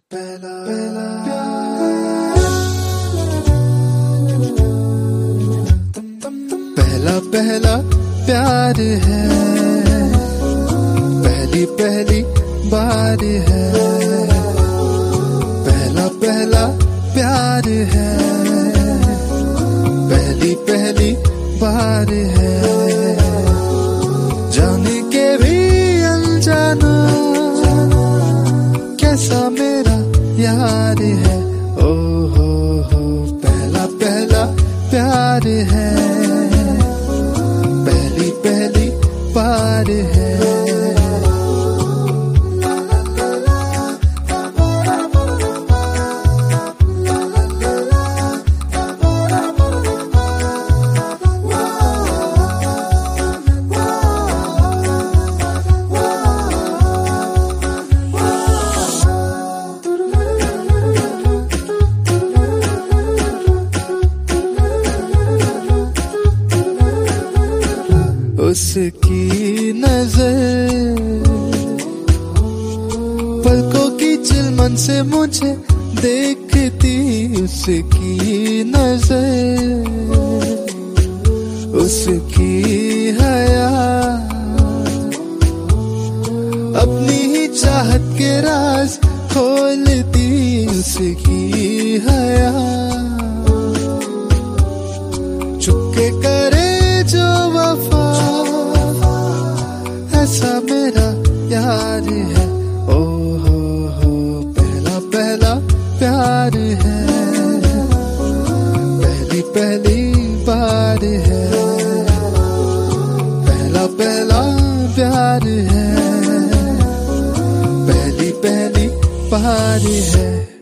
पहला पहला प्यार है, पहली पहली बार है। पहला पहला प्यार है, पहली पहली बार है। जाने के भी अनजाना कैसा मेरा यार है। ओ हो पहला पहला प्यार है, पहली पहली बार है। उसकी नजर पलकों की चिलमन से मुझे देखती। उसकी नजर, उसकी हया अपनी ही चाहत के राज खोलती। उसकी हया चुपके करे जो वफा, ऐसा मेरा यार है। ओ हो पहला पहला प्यार है, पहली पहली बार है। पहला पहला प्यार है, पहली पहली बार है।